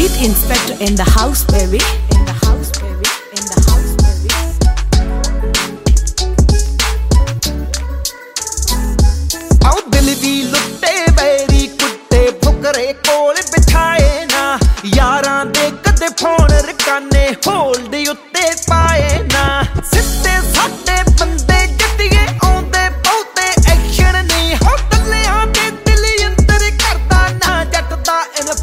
Beat Inspector in the house, baby. In the house, baby. In the house, baby. आओ दिल दी लुट्टे बैरी कुत्ते फुकरे कोल बिठाए ना यारां दे कदे फोन रकाने होल